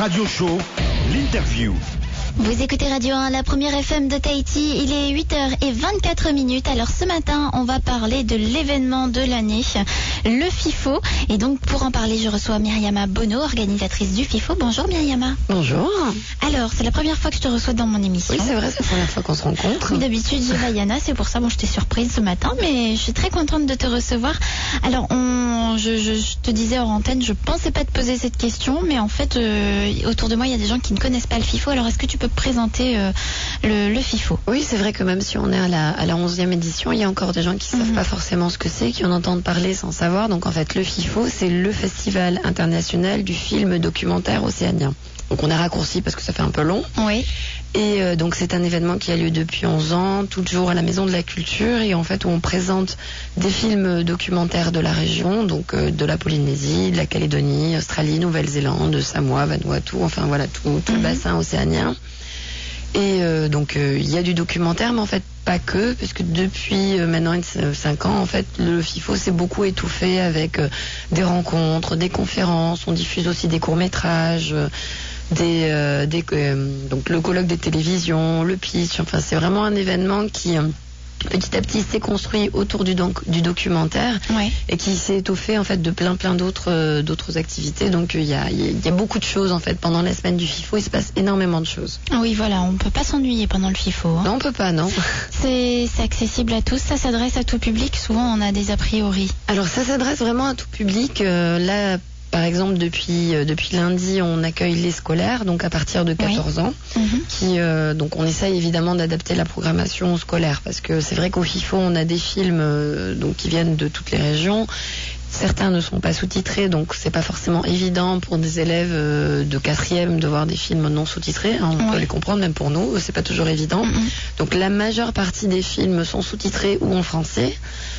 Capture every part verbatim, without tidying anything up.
Radio Show, l'interview. Vous écoutez Radio un, la première F M de Tahiti. Il est huit heures vingt-quatre minutes. Alors ce matin, on va parler de l'événement de l'année, le FIFO. Et donc pour en parler, je reçois Myriama Bono, organisatrice du FIFO. Bonjour Myriama. Bonjour. Alors, c'est la première fois que je te reçois dans mon émission. Oui, c'est vrai, c'est la première fois qu'on se rencontre. Oui, d'habitude, j'ai Vaiana, c'est pour ça que bon, je t'ai surprise ce matin, mais je suis très contente de te recevoir. Alors, on, je, je, je te disais hors antenne, je pensais pas te poser cette question, mais en fait, euh, autour de moi, il y a des gens qui ne connaissent pas le FIFO. Alors, est-ce que tu peux présenter euh, le, le FIFO? Oui, c'est vrai que même si on est à la, à la onzième édition, il y a encore des gens qui ne savent mm-hmm. pas forcément ce que c'est, qui en entendent parler sans savoir. Donc, en fait, le FIFO, c'est le Festival international du film documentaire océanien. Donc on a raccourci parce que ça fait un peu long. Oui. Et euh, donc c'est un événement qui a lieu depuis onze ans, toujours à la Maison de la Culture, et en fait où on présente des films documentaires de la région, donc euh, de la Polynésie, de la Calédonie, Australie, Nouvelle-Zélande, Samoa, Vanuatu, enfin voilà tout, tout mm-hmm. le bassin océanien. Et euh, donc euh, il y a du documentaire, mais en fait pas que, puisque depuis euh, maintenant cinq ans, en fait, le FIFO s'est beaucoup étouffé avec euh, des rencontres, des conférences. On diffuse aussi des courts métrages. Euh, Des, euh, des, euh, donc le colloque des télévisions, le pitch, enfin c'est vraiment un événement qui euh, petit à petit s'est construit autour du, donc, du documentaire ouais. et qui s'est étoffé en fait de plein plein d'autres euh, d'autres activités. Donc il y a, y a beaucoup de choses en fait pendant la semaine du FIFO, il se passe énormément de choses. Ah oui voilà, on peut pas s'ennuyer pendant le FIFO. Hein. Non on peut pas non. C'est, c'est accessible à tous, ça s'adresse à tout public, souvent on a des a priori. Alors ça s'adresse vraiment à tout public, euh, là par exemple, depuis, euh, depuis lundi, on accueille les scolaires, donc à partir de quatorze oui. ans. Mm-hmm. Qui, euh, donc on essaye évidemment d'adapter la programmation scolaire, parce que c'est vrai qu'au FIFO, on a des films euh, donc, qui viennent de toutes les régions. Certains ne sont pas sous-titrés, donc c'est pas forcément évident pour des élèves euh, de quatrième de voir des films non sous-titrés. Hein, on oui. peut les comprendre, même pour nous, c'est pas toujours évident. Mm-hmm. Donc la majeure partie des films sont sous-titrés ou en français.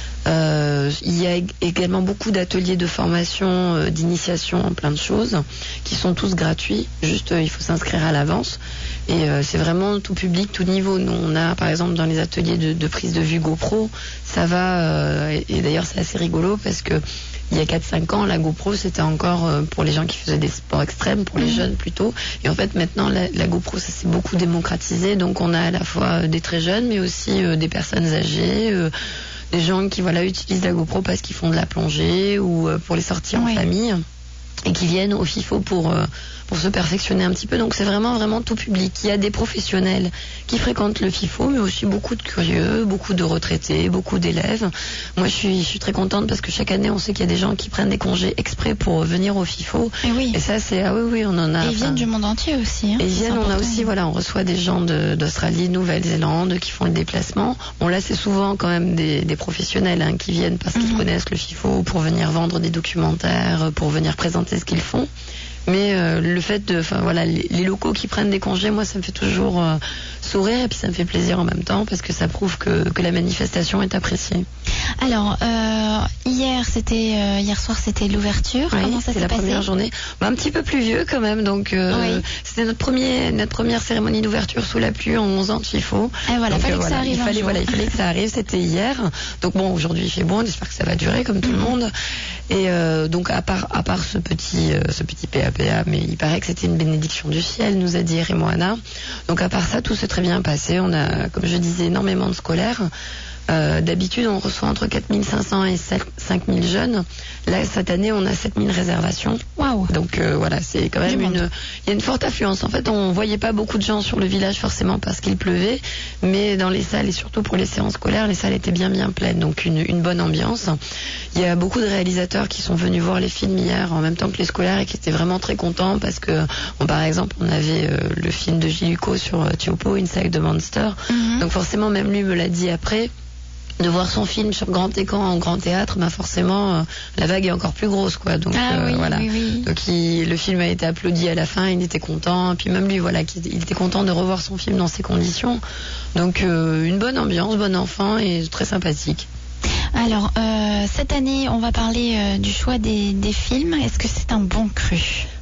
Euh, il y a également beaucoup d'ateliers de formation, euh, d'initiation en plein de choses, qui sont tous gratuits. Juste, euh, il faut s'inscrire à l'avance. Et euh, c'est vraiment tout public, tout niveau. Nous, on a, par exemple, dans les ateliers de, de prise de vue GoPro, ça va. Euh, et, et d'ailleurs, c'est assez rigolo parce que il y a quatre cinq ans, la GoPro, c'était encore euh, pour les gens qui faisaient des sports extrêmes, pour les mmh. jeunes plutôt. Et en fait, maintenant, la, la GoPro, ça s'est beaucoup démocratisé. Donc, on a à la fois des très jeunes, mais aussi euh, des personnes âgées. Euh, des gens qui voilà utilisent la GoPro parce qu'ils font de la plongée ou euh, pour les sorties en oui. famille et qui viennent au FIFO pour euh, pour se perfectionner un petit peu. Donc c'est vraiment vraiment tout public. Il y a des professionnels qui fréquentent le FIFO, mais aussi beaucoup de curieux, beaucoup de retraités, beaucoup d'élèves. Moi je suis je suis très contente parce que chaque année on sait qu'il y a des gens qui prennent des congés exprès pour venir au FIFO. Et, oui. et ça c'est ah oui oui on en a. Et ils viennent du monde entier aussi. Hein, et ils viennent on a aussi hein. voilà on reçoit des gens de, d'Australie, Nouvelle-Zélande qui font le déplacement. Bon là c'est souvent quand même des, des professionnels hein, qui viennent parce qu'ils mm-hmm. connaissent le FIFO pour venir vendre des documentaires, pour venir présenter ce qu'ils font. Mais euh, le fait de, enfin voilà, les, les locaux qui prennent des congés, moi ça me fait toujours euh, sourire et puis ça me fait plaisir en même temps parce que ça prouve que, que la manifestation est appréciée. Alors euh, hier c'était euh, hier soir c'était l'ouverture. Oui, comment ça s'est la passé? Première journée, bah, un petit peu plus vieux quand même. Donc euh, oui. c'était notre premier notre première cérémonie d'ouverture sous la pluie en onze ans de FIFO. Et voilà, donc, fallait euh, que voilà, ça arrive. Il fallait voilà, il fallait que ça arrive. C'était hier. Donc bon, aujourd'hui il fait bon. J'espère que ça va durer comme tout mmh. le monde. Et euh, donc à part à part ce petit euh, ce petit P A P A, mais il paraît que c'était une bénédiction du ciel, nous a dit Rémoana. Donc à part ça, tout s'est très bien passé. On a, comme je disais, énormément de scolaires. Euh, d'habitude, on reçoit entre quatre mille cinq cents et cinq mille jeunes. Là, cette année, on a sept mille réservations. Waouh. Donc euh, voilà, c'est quand même une, il y a une forte affluence. En fait, on voyait pas beaucoup de gens sur le village forcément parce qu'il pleuvait, mais dans les salles et surtout pour les séances scolaires, les salles étaient bien bien pleines. Donc une, une bonne ambiance. Il y a beaucoup de réalisateurs qui sont venus voir les films hier en même temps que les scolaires et qui étaient vraiment très contents parce que, bon, par exemple, on avait euh, le film de Gilles Lucas sur euh, Tiopo, Inside the Monster. Mm-hmm. Donc forcément, même lui me l'a dit après. De voir son film sur grand écran en grand théâtre, bah forcément euh, la vague est encore plus grosse quoi. Donc ah, euh, oui, voilà. Oui, oui. Donc il, le film a été applaudi à la fin, il était content. Et puis même lui voilà, il, il était content de revoir son film dans ces conditions. Donc euh, une bonne ambiance, bon enfant et très sympathique. Alors, euh, cette année, on va parler euh, du choix des, des films. Est-ce que c'est un bon cru ?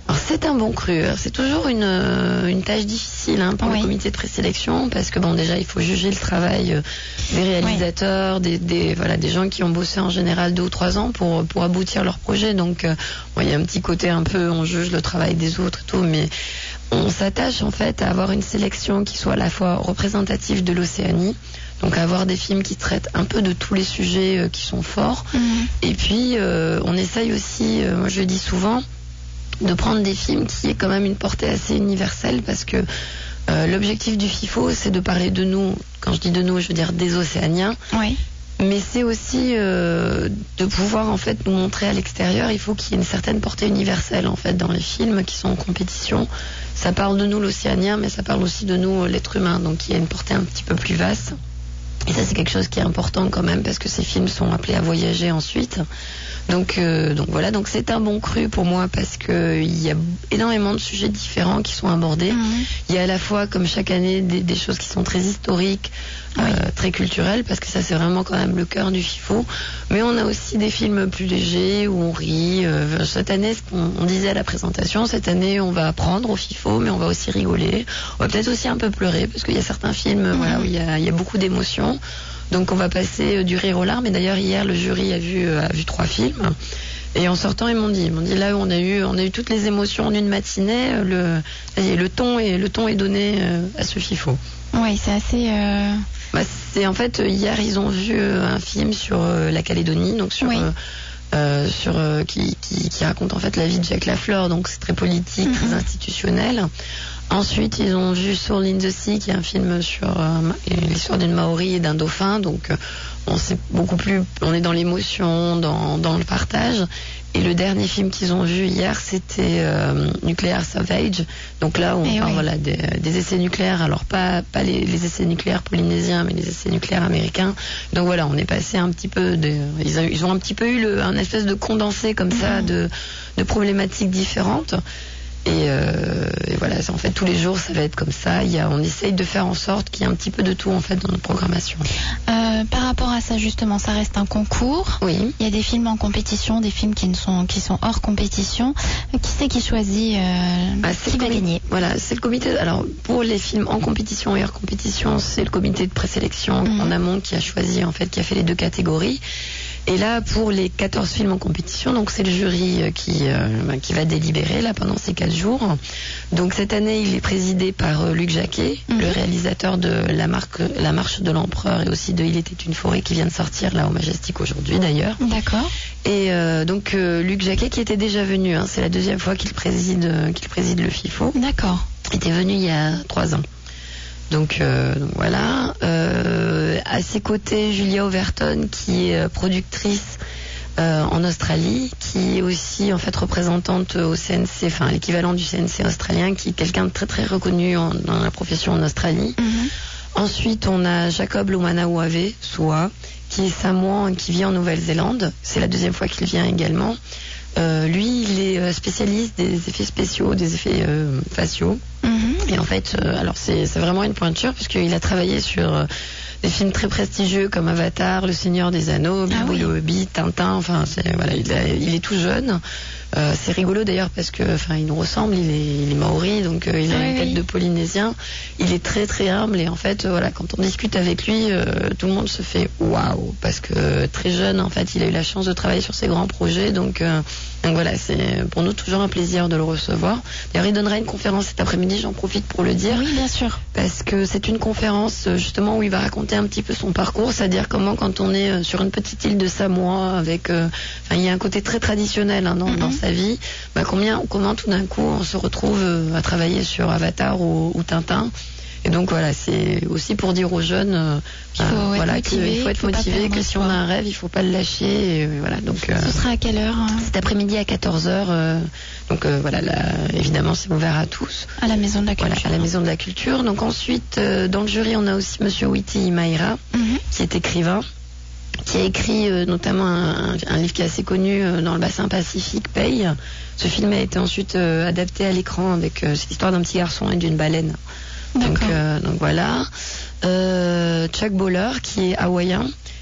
Alors c'est un bon cru. C'est toujours une, une tâche difficile hein, pour oui. le comité de présélection parce que bon déjà il faut juger le travail des réalisateurs, oui. des, des voilà des gens qui ont bossé en général deux ou trois ans pour pour aboutir leur projet. Donc euh, bon, il y a un petit côté un peu on juge le travail des autres et tout, mais on s'attache en fait à avoir une sélection qui soit à la fois représentative de l'Océanie. Donc avoir des films qui traitent un peu de tous les sujets euh, qui sont forts. Mmh. Et puis euh, on essaye aussi, euh, moi je le dis souvent, de prendre des films qui aient quand même une portée assez universelle parce que euh, l'objectif du FIFO c'est de parler de nous, quand je dis de nous je veux dire des Océaniens, oui. mais c'est aussi euh, de pouvoir en fait nous montrer à l'extérieur, il faut qu'il y ait une certaine portée universelle en fait dans les films qui sont en compétition. Ça parle de nous l'Océanien mais ça parle aussi de nous l'être humain, donc il y a une portée un petit peu plus vaste. Et ça c'est quelque chose qui est important quand même parce que ces films sont appelés à voyager ensuite. Donc, euh, donc voilà, donc c'est un bon cru pour moi parce que il y a énormément de sujets différents qui sont abordés. Mmh. Il y a à la fois, comme chaque année, des, des choses qui sont très historiques, oui. euh, très culturelles, parce que ça c'est vraiment quand même le cœur du FIFO. Mais on a aussi des films plus légers où on rit. Euh, cette année, ce qu'on on disait à la présentation, cette année on va apprendre au FIFO, mais on va aussi rigoler. On va peut-être aussi un peu pleurer parce qu'il y a certains films, mmh. voilà, où il y a, il y a beaucoup d'émotions. Donc on va passer euh, du rire aux larmes. Et d'ailleurs hier le jury a vu euh, a vu trois films. Et en sortant ils m'ont dit, ils m'ont dit là où on a eu on a eu toutes les émotions en une matinée. Le le ton est le ton est donné euh, à ce FIFO. Oui, c'est assez. Euh... Bah, c'est en fait hier ils ont vu euh, un film sur euh, la Calédonie, donc sur. Oui. Euh, Euh, sur euh, qui, qui, qui raconte en fait la vie de Jacques Lafleur, donc c'est très politique, mm-hmm. très institutionnel. Ensuite, ils ont vu Soul in the Sea, qui est un film sur euh, l'histoire d'une Maori et d'un dauphin, donc euh, on sait beaucoup plus, on est dans l'émotion, dans, dans le partage. Et le dernier film qu'ils ont vu hier, c'était euh, Nuclear Savage. Donc là, on et parle oui. voilà, des, des essais nucléaires. Alors pas, pas les, les essais nucléaires polynésiens, mais les essais nucléaires américains. Donc voilà, on est passé un petit peu... De, ils, a, ils ont un petit peu eu le, un espèce de condensé comme ça mmh. de, de problématiques différentes. Et, euh, et voilà, en fait, tous les jours, ça va être comme ça. Il y a, on essaye de faire en sorte qu'il y ait un petit peu de tout, en fait, dans notre programmation. Euh, par rapport à ça, justement, ça reste un concours. Oui. Il y a des films en compétition, des films qui, ne sont, qui sont hors compétition. Qui c'est qui choisit euh, ah, qui va comité, gagner? Voilà, c'est le comité. Alors, pour les films en compétition et hors compétition, c'est le comité de présélection mmh. en amont qui a choisi, en fait, qui a fait les deux catégories. Et là, pour les quatorze films en compétition, donc c'est le jury qui, euh, qui va délibérer là pendant ces quatre jours. Donc cette année, il est présidé par euh, Luc Jacquet, mmh. le réalisateur de la, marque, la Marche de l'Empereur et aussi de Il était une forêt qui vient de sortir là au Majestic aujourd'hui d'ailleurs. D'accord. Et euh, donc euh, Luc Jacquet qui était déjà venu, hein, c'est la deuxième fois qu'il préside, euh, qu'il préside le FIFO. D'accord. Il était venu il y a trois ans. Donc, euh, donc voilà. Euh, à ses côtés, Julia Overton, qui est productrice euh, en Australie, qui est aussi en fait représentante au C N C, enfin l'équivalent du C N C australien, qui est quelqu'un de très très reconnu en, dans la profession en Australie. Mm-hmm. Ensuite, on a Jacob Lumanauave Soa, qui est samoan, qui vit en Nouvelle-Zélande. C'est la deuxième fois qu'il vient également. Euh, lui, il est spécialiste des effets spéciaux, des effets euh, faciaux. Mm-hmm. Et en fait, euh, alors c'est, c'est vraiment une pointure puisqu'il a travaillé sur euh, des films très prestigieux comme Avatar, Le Seigneur des Anneaux, Bilbo ah oui. le Hobbit, Tintin. Enfin, c'est, voilà, il, a, il est tout jeune. Euh, c'est rigolo d'ailleurs parce que, enfin, il nous ressemble. Il est, il est maori, donc euh, il a oui, une tête oui. de Polynésien. Il est très très humble et en fait, euh, voilà, quand on discute avec lui, euh, tout le monde se fait waouh parce que euh, très jeune, en fait, il a eu la chance de travailler sur ses grands projets, donc. Euh, Donc voilà, c'est pour nous toujours un plaisir de le recevoir. D'ailleurs, il donnera une conférence cet après-midi, j'en profite pour le dire. Oui, bien sûr. Parce que c'est une conférence justement où il va raconter un petit peu son parcours, c'est-à-dire comment quand on est sur une petite île de Samoa, avec, euh, enfin, il y a un côté très traditionnel hein, dans, mm-hmm. dans sa vie, bah, combien, comment tout d'un coup on se retrouve euh, à travailler sur Avatar ou, ou Tintin. Et donc voilà, c'est aussi pour dire aux jeunes euh, il faut, euh, voilà, motivé, qu'il faut être motivé, que si on a un rêve, il faut pas le lâcher. Et, voilà, donc, euh, Ce sera à quelle heure hein cet après-midi à quatorze heures. Euh, donc euh, voilà, là, évidemment, c'est ouvert à tous. À la Maison de la Culture. Voilà, à la Maison de la Culture. Donc ensuite, euh, dans le jury, on a aussi Monsieur Witi Imaira, mm-hmm. qui est écrivain, qui a écrit euh, notamment un, un livre qui est assez connu euh, dans le bassin pacifique, Paye. Ce film a été ensuite euh, adapté à l'écran avec euh, cette histoire d'un petit garçon et d'une baleine. Donc, euh, donc voilà. Euh, Chuck Bowler, qui est hawaïen,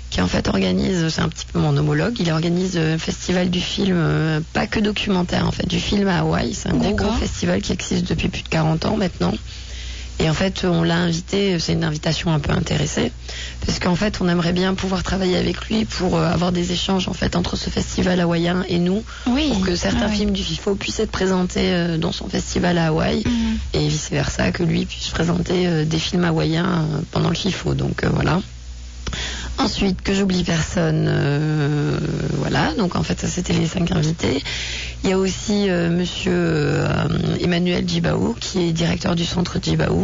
qui en fait organise, c'est un petit peu mon homologue, il organise le festival du film, euh, pas que documentaire en fait, du film à Hawaï. C'est un gros, gros festival qui existe depuis plus de quarante ans maintenant. Et en fait, on l'a invité, c'est une invitation un peu intéressée, parce qu'en fait, on aimerait bien pouvoir travailler avec lui pour euh, avoir des échanges en fait entre ce festival hawaïen et nous, oui. pour que certains ah, films oui. du FIFO puissent être présentés euh, dans son festival à Hawaï, mmh. et vice versa, que lui puisse présenter euh, des films hawaïens euh, pendant le FIFO. Donc euh, voilà. Ensuite, que j'oublie personne, euh, voilà, donc en fait ça c'était les cinq invités. Il y a aussi euh, monsieur euh, Emmanuel Djibaou, qui est directeur du centre Djibaou,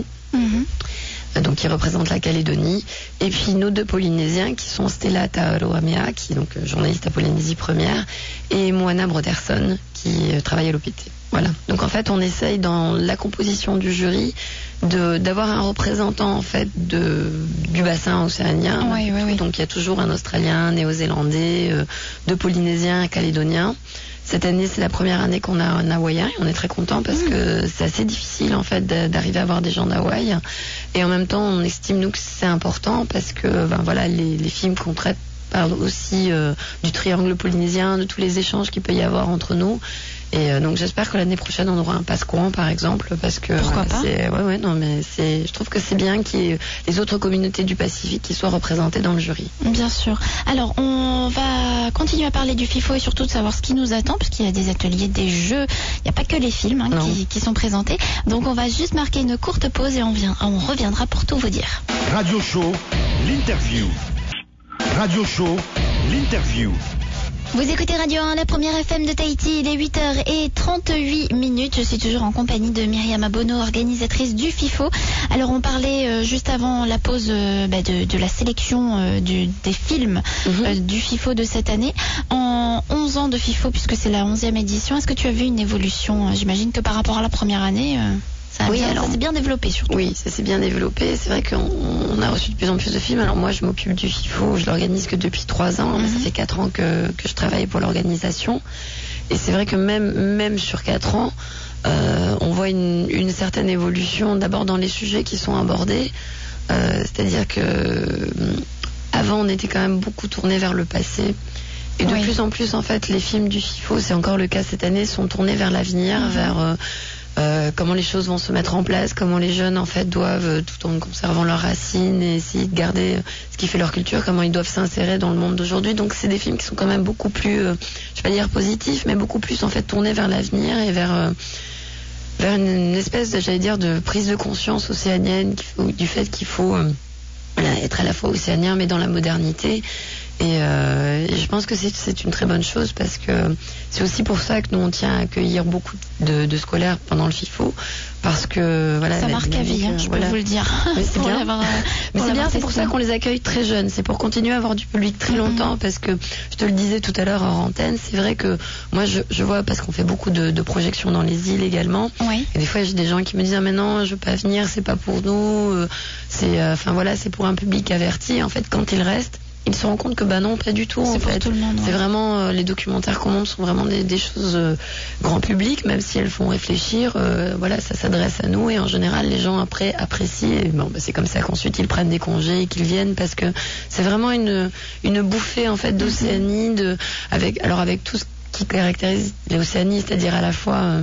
mm-hmm. donc qui représente la Calédonie, et puis nos deux Polynésiens qui sont Stella Taoroamea, qui est donc journaliste à Polynésie Première, et Moana Broderson, qui euh, travaille à l'O P T. Voilà. Donc en fait, on essaye dans la composition du jury de d'avoir un représentant en fait de du bassin océanien. Oui, oui, oui. Donc il y a toujours un Australien, un Néo-Zélandais, euh, deux Polynésiens, un Calédonien. Cette année, c'est la première année qu'on a un Hawaïen et on est très content parce mmh. que c'est assez difficile en fait d'arriver à avoir des gens d'Hawaï. Et en même temps, on estime nous que c'est important parce que ben voilà, les, les films qu'on traite parlent aussi euh, du triangle polynésien, de tous les échanges qu'il peut y avoir entre nous. Et euh, donc j'espère que l'année prochaine on aura un passe-courant par exemple, parce que pourquoi voilà, pas c'est, ouais ouais non mais c'est, je trouve que c'est bien qu'il y ait les autres communautés du Pacifique qui soient représentées dans le jury. Bien sûr. Alors on va continuer à parler du FIFO et surtout de savoir ce qui nous attend, parce qu'il y a des ateliers, des jeux, il n'y a pas que les films hein, qui, qui sont présentés. Donc on va juste marquer une courte pause et on, vient, on reviendra pour tout vous dire. Radio Show, l'interview. Radio Show, l'interview. Vous écoutez Radio un, la première F M de Tahiti, il est huit heures trente-huit minutes. Je suis toujours en compagnie de Myriam Abono, organisatrice du FIFO. Alors on parlait euh, juste avant la pause euh, bah, de, de la sélection euh, du, des films mm-hmm. euh, du FIFO de cette année. En onze ans de FIFO, puisque c'est la onzième édition, est-ce que tu as vu une évolution? J'imagine que par rapport à la première année... Euh... Ça oui, bien, alors ça s'est bien développé surtout. Oui, ça s'est bien développé. C'est vrai qu'on on a reçu de plus en plus de films. Alors moi, je m'occupe du FIFO, je l'organise que depuis trois ans. Mm-hmm. Mais ça fait quatre ans que, que je travaille pour l'organisation. Et c'est vrai que même, même sur quatre ans, euh, on voit une, une certaine évolution d'abord dans les sujets qui sont abordés. Euh, c'est-à-dire que euh, avant, on était quand même beaucoup tourné vers le passé. Et de oui. plus en plus, en fait, les films du FIFO, c'est encore le cas cette année, sont tournés vers l'avenir, mm-hmm. vers... Euh, Euh, comment les choses vont se mettre en place, comment les jeunes en fait doivent, euh, tout en conservant leurs racines et essayer de garder euh, ce qui fait leur culture, comment ils doivent s'insérer dans le monde d'aujourd'hui. Donc c'est des films qui sont quand même beaucoup plus, euh, je vais pas dire positifs, mais beaucoup plus en fait tournés vers l'avenir et vers euh, vers une, une espèce, de, j'allais dire, de prise de conscience océanienne qu'il faut, du fait qu'il faut euh, être à la fois océanien mais dans la modernité. Et, euh, et je pense que c'est, c'est une très bonne chose parce que c'est aussi pour ça que nous on tient à accueillir beaucoup de, de scolaires pendant le FIFO, parce que voilà, ça marque à vie, hein, je voilà. peux vous le dire. Mais c'est bien, l'avoir, mais c'est, bien c'est pour testé. ça qu'on les accueille très jeunes, c'est pour continuer à avoir du public très longtemps, mm-hmm. parce que je te le disais tout à l'heure en antenne, c'est vrai que moi je, je vois, parce qu'on fait beaucoup de, de projections dans les îles également, oui. et des fois j'ai des gens qui me disent ah mais non je veux pas venir, c'est pas pour nous, c'est enfin euh, voilà, c'est pour un public averti. En fait quand ils restent, ils se rendent compte que bah non, pas du tout. C'est en pour fait. tout le monde. Ouais. C'est vraiment euh, les documentaires qu'on montre sont vraiment des, des choses euh, grand public, même si elles font réfléchir. Euh, voilà, ça s'adresse à nous et en général les gens après apprécient. Et bon, bah, c'est comme ça qu'ensuite ils prennent des congés et qu'ils viennent, parce que c'est vraiment une une bouffée en fait d'Océanie, de avec alors avec tout ce qui caractérise l'Océanie, c'est-à-dire à la fois euh,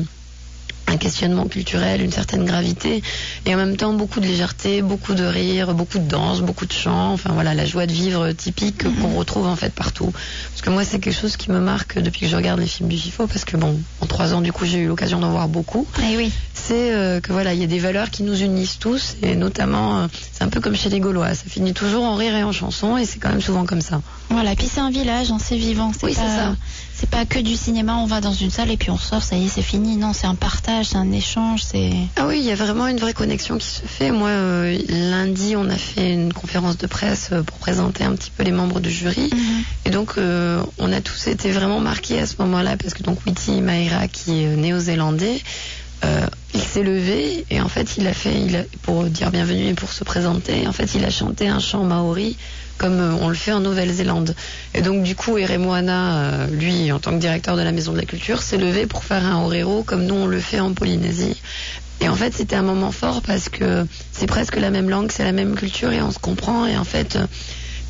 un questionnement culturel, une certaine gravité, et en même temps beaucoup de légèreté, beaucoup de rire, beaucoup de danse, beaucoup de chant, enfin voilà, la joie de vivre typique mm-hmm. qu'on retrouve en fait partout. Parce que moi c'est quelque chose qui me marque depuis que je regarde les films du FIFO, parce que bon, en trois ans du coup j'ai eu l'occasion d'en voir beaucoup. Et oui. C'est euh, que voilà, il y a des valeurs qui nous unissent tous, et notamment, euh, c'est un peu comme chez les Gaulois, ça finit toujours en rire et en chanson, et c'est quand même souvent comme ça. Voilà, et puis c'est un village, hein, c'est vivant, c'est oui, pas... c'est ça. C'est pas que du cinéma, on va dans une salle et puis on sort, ça y est, c'est fini. Non, c'est un partage, c'est un échange, c'est... Ah oui, il y a vraiment une vraie connexion qui se fait. Moi, euh, lundi, on a fait une conférence de presse pour présenter un petit peu les membres du jury. Mm-hmm. Et donc, euh, on a tous été vraiment marqués à ce moment-là, parce que donc Witi Maira, qui est néo-zélandais, euh, il s'est levé et en fait, il a fait, il a, pour dire bienvenue et pour se présenter, en fait, il a chanté un chant maori, comme on le fait en Nouvelle-Zélande. Et donc du coup, Ere Moana, euh, lui, en tant que directeur de la Maison de la Culture, s'est levé pour faire un orero, comme nous on le fait en Polynésie. Et en fait, c'était un moment fort parce que c'est presque la même langue, c'est la même culture et on se comprend. Et en fait,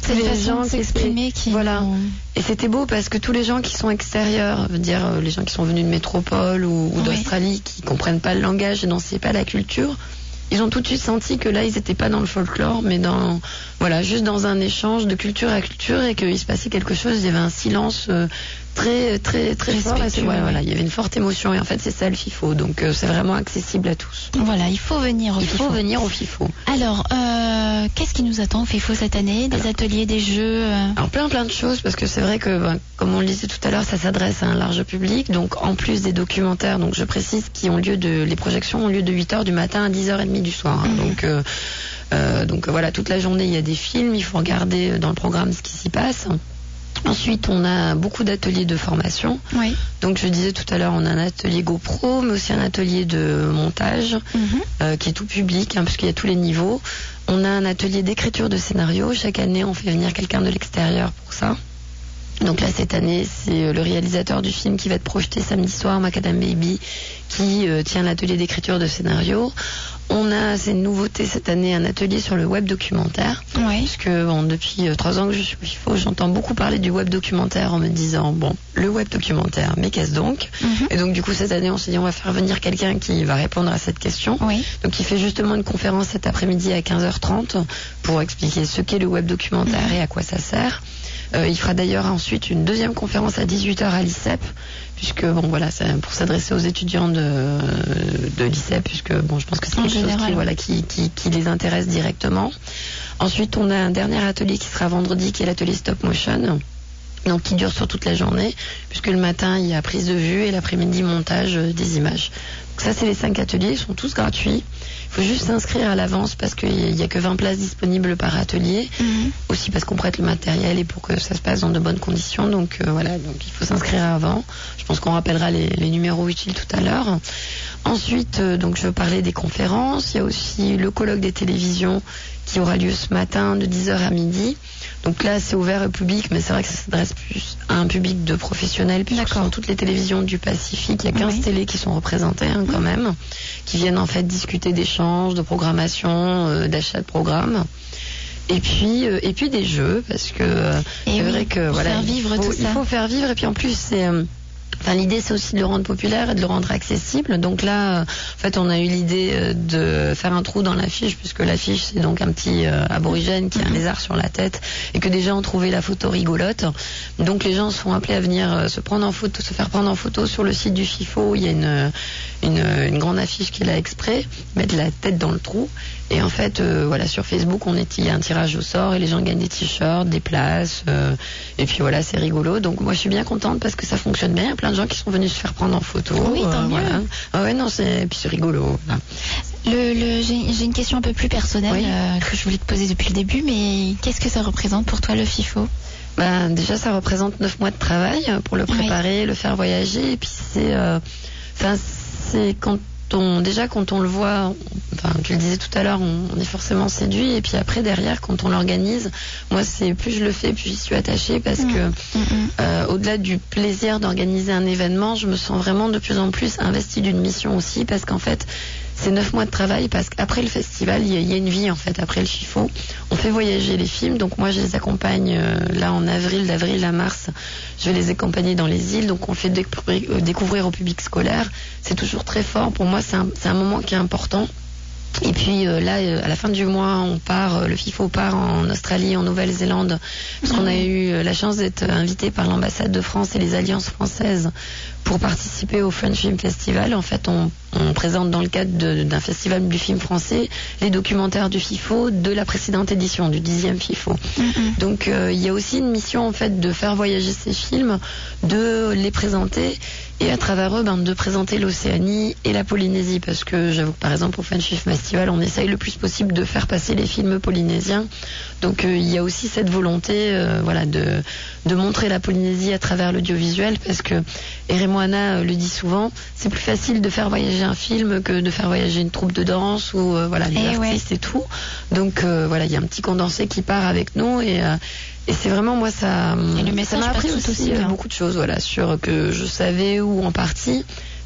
C'est les gens qui s'exprimer qui voilà. Ont... Et c'était beau parce que tous les gens qui sont extérieurs, veut dire les gens qui sont venus de métropole ou, ou oui. d'Australie, qui comprennent pas le langage et n'en savent pas la culture, ils ont tout de suite senti que là ils étaient pas dans le folklore, mais dans voilà juste dans un échange de culture à culture et qu'il se passait quelque chose. Il y avait un silence euh, très très très fort. Et voilà, voilà, il y avait une forte émotion et en fait c'est ça le FIFO. Donc euh, c'est vraiment accessible à tous. Voilà, il faut venir au il FIFO. Il faut venir au FIFO. Alors euh, qu'est-ce qui nous attend au FIFO cette année? Des Alors, ateliers, des jeux euh... Alors plein plein de choses parce que c'est vrai que ben, comme on le disait tout à l'heure, ça s'adresse à un large public. Donc en plus des documentaires, donc je précise qui ont lieu de les projections ont lieu de huit heures du matin à dix heures trente du soir. Hein, mmh. Donc euh, euh, donc voilà, toute la journée il y a des films, il faut regarder dans le programme ce qui s'y passe. Ensuite, on a beaucoup d'ateliers de formation. Oui. Donc, je disais tout à l'heure, on a un atelier GoPro, mais aussi un atelier de montage, mm-hmm. euh, qui est tout public, hein, puisqu'il y a tous les niveaux. On a un atelier d'écriture de scénario. Chaque année, on fait venir quelqu'un de l'extérieur pour ça. Donc là, cette année, c'est le réalisateur du film qui va être projeté samedi soir, Macadam Baby, qui euh, tient l'atelier d'écriture de scénario. On a, c'est une nouveauté cette année, un atelier sur le web documentaire. Oui. Puisque bon, depuis euh, trois ans que je suis au FIFO, j'entends beaucoup parler du web documentaire en me disant, bon, le web documentaire, mais qu'est-ce donc? Mm-hmm. Et donc du coup, cette année, on s'est dit, on va faire venir quelqu'un qui va répondre à cette question. Oui. Donc il fait justement une conférence cet après-midi à quinze heures trente pour expliquer ce qu'est le web documentaire mm-hmm. et à quoi ça sert. Euh, il fera d'ailleurs ensuite une deuxième conférence à dix-huit heures à l'I C E P, puisque bon voilà, c'est pour s'adresser aux étudiants de, de l'I C E P, puisque bon, je pense que c'est quelque chose qui, voilà, qui, qui, qui les intéresse directement. Ensuite, on a un dernier atelier qui sera vendredi, qui est l'atelier stop motion. Donc qui dure sur toute la journée, puisque le matin il y a prise de vue et l'après-midi montage euh, des images. Donc ça c'est les cinq ateliers, ils sont tous gratuits. Il faut juste s'inscrire à l'avance parce qu'il n'y a que vingt places disponibles par atelier. Mmh. Aussi parce qu'on prête le matériel et pour que ça se passe dans de bonnes conditions. Donc euh, voilà, donc il faut s'inscrire avant. Je pense qu'on rappellera les, les numéros utiles tout à l'heure. Ensuite, euh, donc je parlais des conférences. Il y a aussi le colloque des télévisions qui aura lieu ce matin de dix heures à midi. Donc là, c'est ouvert au public, mais c'est vrai que ça s'adresse plus à un public de professionnels, puisque ce sont toutes les télévisions du Pacifique. Il y a quinze oui. télés qui sont représentées hein, quand même, qui viennent en fait discuter d'échanges, de programmation, euh, d'achat de programmes. Et puis, euh, et puis des jeux, parce que euh, c'est oui, vrai que voilà, faire vivre il, faut, tout ça. il faut faire vivre. Et puis en plus, c'est euh, Enfin, l'idée, c'est aussi de le rendre populaire et de le rendre accessible. Donc là, en fait, on a eu l'idée de faire un trou dans l'affiche, puisque l'affiche, c'est donc un petit euh, aborigène qui a un lézard sur la tête et que des gens ont trouvé la photo rigolote. Donc les gens sont appelés à venir euh, se prendre en photo, se faire prendre en photo sur le site du FIFO. Il y a une, une, une grande affiche qui est là exprès, mettre la tête dans le trou. Et en fait, euh, voilà, sur Facebook, on est, il y a un tirage au sort et les gens gagnent des t-shirts, des places. Euh, et puis voilà, c'est rigolo. Donc moi, je suis bien contente parce que ça fonctionne bien. Il y a plein de gens qui sont venus se faire prendre en photo. Oui, tant euh, mieux. Voilà. Ah ouais, non, c'est, et puis c'est rigolo. Voilà. Le, le, j'ai, j'ai une question un peu plus personnelle oui. euh, que je voulais te poser depuis le début, mais qu'est-ce que ça représente pour toi le FIFO? Ben, déjà, ça représente neuf mois de travail pour le préparer, oui. le faire voyager. Et puis c'est, euh, enfin, c'est quand on, déjà quand on le voit, on, enfin, tu le disais tout à l'heure, on, on est forcément séduit. Et puis après, derrière, quand on l'organise, moi, c'est plus je le fais, plus j'y suis attachée parce mmh. que mmh. Euh, au-delà du plaisir d'organiser un événement, je me sens vraiment de plus en plus investie d'une mission aussi parce qu'en fait, c'est neuf mois de travail parce qu'après le festival, il y, y a une vie en fait, après le FIFO. On fait voyager les films, donc moi je les accompagne euh, là en avril, d'avril à mars, je vais les accompagner dans les îles, donc on fait découvrir, euh, découvrir au public scolaire. C'est toujours très fort, pour moi c'est un, c'est un moment qui est important. Et puis euh, là, euh, à la fin du mois, on part, euh, le FIFO part en Australie, en Nouvelle-Zélande, parce qu'on a eu euh, la chance d'être invité par l'ambassade de France et les alliances françaises pour participer au French Film Festival. En fait, on, on présente dans le cadre de, d'un festival du film français les documentaires du FIFO de la précédente édition, du dixième FIFO. Mm-hmm. Donc, euh, il y a aussi une mission en fait de faire voyager ces films, de les présenter et à travers eux, ben, de présenter l'Océanie et la Polynésie, parce que j'avoue que par exemple au French Film Festival, on essaye le plus possible de faire passer les films polynésiens. Donc, euh, il y a aussi cette volonté, euh, voilà, de de montrer la Polynésie à travers l'audiovisuel, parce que Ere Moana le dit souvent, c'est plus facile de faire voyager un film que de faire voyager une troupe de danse ou euh, voilà, des et artistes ouais. et tout. Donc euh, voilà, il y a un petit condensé qui part avec nous et euh, et c'est vraiment moi ça, et le ça m'a appris aussi, aussi euh, beaucoup de choses, voilà, sur que je savais ou en partie.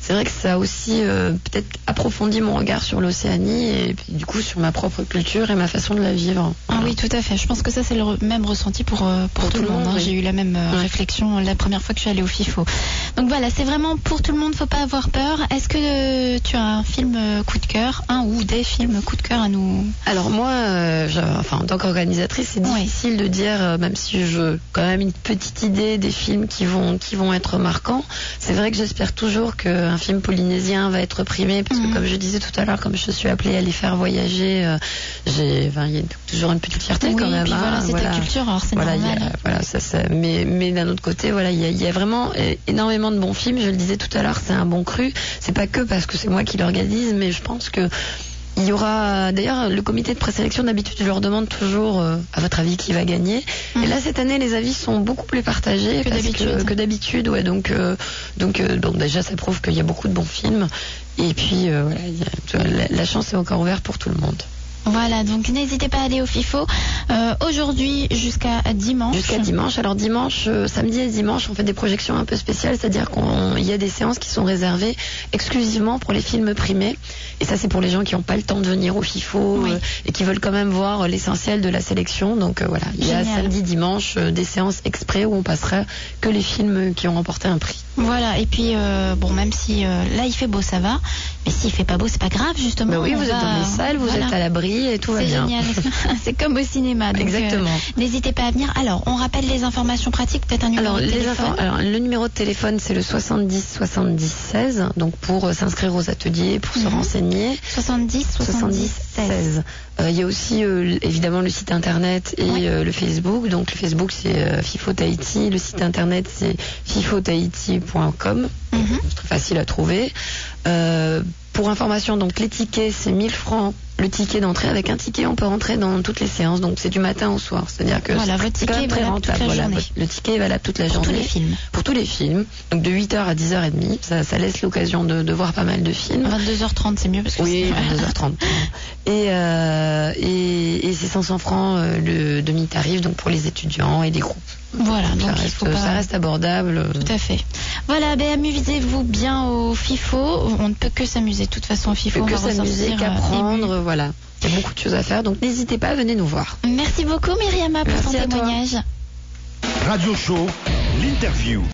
c'est vrai que ça a aussi euh, peut-être approfondi mon regard sur l'Océanie et puis, du coup sur ma propre culture et ma façon de la vivre. Voilà. Ah oui, tout à fait. Je pense que ça c'est le re- même ressenti pour, euh, pour, pour tout, tout le monde. monde hein. oui. J'ai eu la même euh, ouais. réflexion la première fois que je suis allée au FIFO. Donc voilà, c'est vraiment pour tout le monde, faut pas avoir peur. Est-ce que euh, tu as un film euh, coup de cœur, un ou des films coup de cœur à nous? Alors moi, euh, je, enfin en tant qu'organisatrice, c'est difficile oui. de dire, euh, même si je quand même une petite idée des films qui vont qui vont être marquants. C'est vrai que j'espère toujours qu'un film polynésien va être primé, parce que mmh. comme je disais tout à l'heure, comme je suis appelée à les faire voyager, euh, j'ai, enfin, il y a toujours une petite fierté oui, quand même. Puis hein, voilà, c'est voilà. ta culture, alors c'est voilà, normal. Y a, voilà, ça, ça, mais mais d'un autre côté, voilà, il y a, y a vraiment énormément de bons films. Je le disais tout à l'heure, c'est un bon cru. C'est pas que parce que c'est moi qui l'organise, mais je pense que il y aura, d'ailleurs, le comité de présélection, d'habitude, je leur demande toujours, euh, à votre avis, qui va gagner. Mmh. Et là, cette année, les avis sont beaucoup plus partagés que d'habitude. Que d'habitude, ouais. Donc, euh, donc, euh, donc, déjà, ça prouve qu'il y a beaucoup de bons films. Et puis, euh, voilà, y a, la, la chance est encore ouverte pour tout le monde. Voilà, donc n'hésitez pas à aller au FIFO euh, aujourd'hui jusqu'à dimanche. Jusqu'à dimanche. Alors dimanche, euh, samedi et dimanche, on fait des projections un peu spéciales, c'est-à-dire qu'il y a des séances qui sont réservées exclusivement pour les films primés. Et ça, c'est pour les gens qui n'ont pas le temps de venir au FIFO oui. euh, et qui veulent quand même voir l'essentiel de la sélection. Donc euh, voilà, il y a Génial. samedi, dimanche euh, des séances exprès où on passera que les films qui ont remporté un prix. Voilà, et puis euh, bon, même si euh, là il fait beau, ça va, mais s'il fait pas beau, c'est pas grave justement. Bah oui, vous va... êtes dans les salles, vous voilà. êtes à l'abri et tout va bien. C'est génial, c'est comme au cinéma. Donc, Exactement. Euh, n'hésitez pas à venir. Alors, on rappelle les informations pratiques, peut-être un numéro alors, de les téléphone. Infor- alors, le numéro de téléphone, c'est le soixante-dix soixante-dix seize, donc pour euh, s'inscrire aux ateliers, pour mm-hmm. se renseigner. soixante-dix soixante-dix seize. Il y a aussi euh, évidemment le site internet et oui. euh, le Facebook. Donc le Facebook c'est euh, FIFO Tahiti, le site internet c'est fifo tahiti point com. Mm-hmm. C'est très facile à trouver. Euh, pour information, donc les tickets c'est mille francs le ticket d'entrée. Avec un ticket on peut rentrer dans toutes les séances, donc c'est du matin au soir, c'est-à-dire que voilà, c'est votre ticket est valable toute la voilà, journée. Le ticket est valable toute la pour journée. Pour tous les films. Pour tous les films, donc de huit heures à dix heures trente, ça, ça laisse l'occasion de, de voir pas mal de films. vingt-deux heures trente c'est mieux parce que oui, c'est... vingt-deux heures trente. et, euh, et, et c'est cinq cents francs euh, le demi-tarif, donc pour les étudiants et les groupes. Voilà, donc, donc ça, il reste, faut pas... ça reste abordable. Tout à fait. Voilà, ben amusez-vous bien au FIFO. On ne peut que s'amuser de toute façon au FIFO. On peut que s'amuser, qu'apprendre, euh, voilà. Il y a beaucoup de choses à faire, donc n'hésitez pas, venez nous voir. Merci beaucoup Myriama pour Merci ton témoignage. Radio Show, l'interview.